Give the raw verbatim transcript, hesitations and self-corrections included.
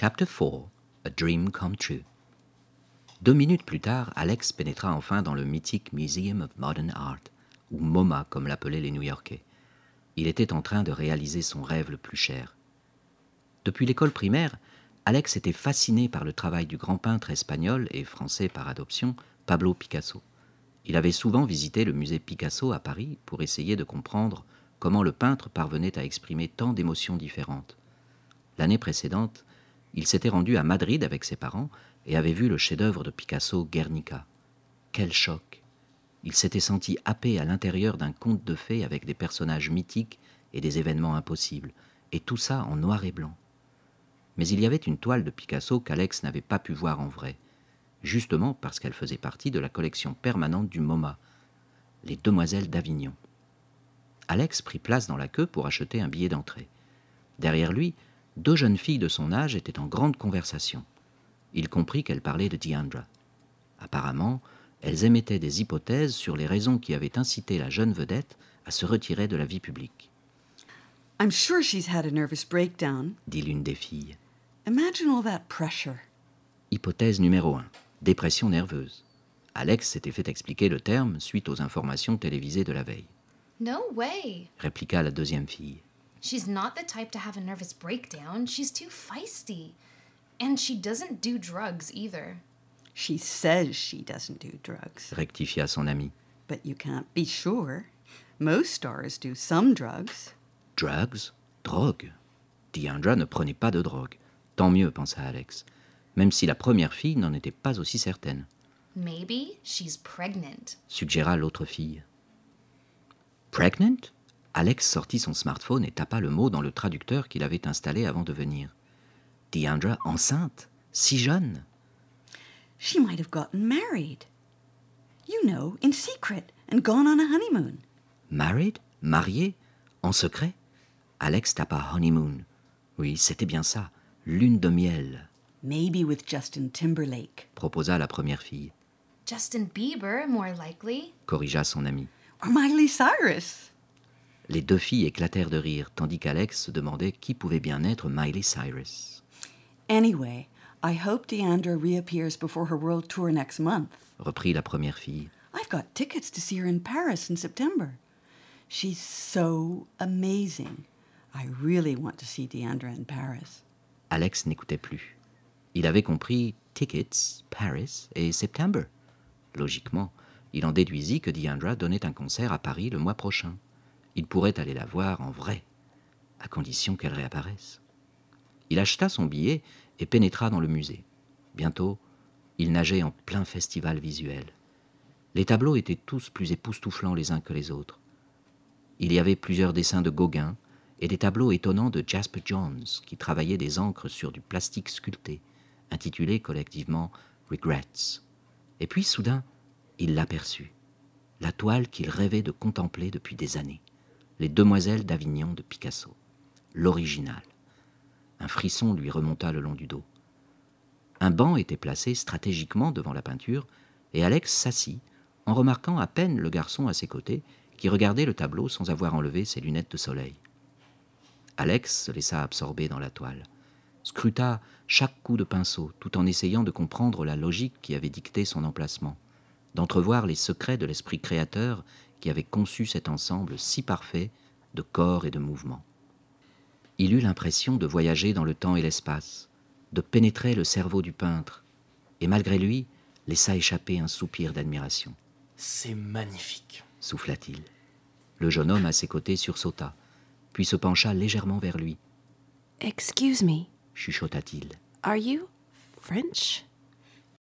Chapter four. A Dream Come True. Deux minutes plus tard, Alex pénétra enfin dans le mythique Museum of Modern Art, ou MoMA comme l'appelaient les New-Yorkais. Il était en train de réaliser son rêve le plus cher. Depuis l'école primaire, Alex était fasciné par le travail du grand peintre espagnol et français par adoption, Pablo Picasso. Il avait souvent visité le musée Picasso à Paris pour essayer de comprendre comment le peintre parvenait à exprimer tant d'émotions différentes. L'année précédente, il s'était rendu à Madrid avec ses parents et avait vu le chef-d'œuvre de Picasso, Guernica. Quel choc! Il s'était senti happé à l'intérieur d'un conte de fées avec des personnages mythiques et des événements impossibles, et tout ça en noir et blanc. Mais il y avait une toile de Picasso qu'Alex n'avait pas pu voir en vrai, justement parce qu'elle faisait partie de la collection permanente du MoMA, les Demoiselles d'Avignon. Alex prit place dans la queue pour acheter un billet d'entrée. Derrière lui, deux jeunes filles de son âge étaient en grande conversation. Il comprit qu'elles parlaient de Deandra. Apparemment, elles émettaient des hypothèses sur les raisons qui avaient incité la jeune vedette à se retirer de la vie publique. « I'm sure she's had a nervous breakdown. » dit l'une des filles. « Imagine all that pressure. » Hypothèse numéro un. Dépression nerveuse. Alex s'était fait expliquer le terme suite aux informations télévisées de la veille. « No way. » répliqua la deuxième fille. She's not the type to have a nervous breakdown. She's too feisty. And she doesn't do drugs either. She says she doesn't do drugs. Rectifia son ami. But you can't be sure. Most stars do some drugs. Drugs? Drogue? Deandra ne prenait pas de drogue. Tant mieux, pensa Alex, même si la première fille n'en était pas aussi certaine. Maybe she's pregnant. Suggéra l'autre fille. Pregnant? Alex sortit son smartphone et tapa le mot dans le traducteur qu'il avait installé avant de venir. Deandra enceinte? Si jeune? She might have gotten married. You know, in secret, and gone on a honeymoon. Married? Mariée? En secret? Alex tapa honeymoon. Oui, c'était bien ça. Lune de miel. Maybe with Justin Timberlake. Proposa la première fille. Justin Bieber, more likely. Corrigea son ami. Or Miley Cyrus. Les deux filles éclatèrent de rire, tandis qu'Alex se demandait qui pouvait bien être Miley Cyrus. Anyway, I hope Deandra reappears before her world tour next month. Reprit la première fille. I've got tickets to see her in Paris in September. She's so amazing. I really want to see Deandra in Paris. Alex n'écoutait plus. Il avait compris Tickets, Paris et September. Logiquement, il en déduisit que Deandra donnait un concert à Paris le mois prochain. Il pourrait aller la voir en vrai, à condition qu'elle réapparaisse. Il acheta son billet et pénétra dans le musée. Bientôt, il nageait en plein festival visuel. Les tableaux étaient tous plus époustouflants les uns que les autres. Il y avait plusieurs dessins de Gauguin et des tableaux étonnants de Jasper Johns qui travaillaient des encres sur du plastique sculpté, intitulés collectivement « Regrets ». Et puis, soudain, il l'aperçut. La toile qu'il rêvait de contempler depuis des années. Les Demoiselles d'Avignon de Picasso. L'original. Un frisson lui remonta le long du dos. Un banc était placé stratégiquement devant la peinture et Alex s'assit en remarquant à peine le garçon à ses côtés qui regardait le tableau sans avoir enlevé ses lunettes de soleil. Alex se laissa absorber dans la toile, scruta chaque coup de pinceau tout en essayant de comprendre la logique qui avait dicté son emplacement, d'entrevoir les secrets de l'esprit créateur qui avait conçu cet ensemble si parfait de corps et de mouvements. Il eut l'impression de voyager dans le temps et l'espace, de pénétrer le cerveau du peintre, et malgré lui, laissa échapper un soupir d'admiration. « C'est magnifique !» souffla-t-il. Le jeune homme à ses côtés sursauta, puis se pencha légèrement vers lui. « Excuse me » chuchota-t-il. « Are you French »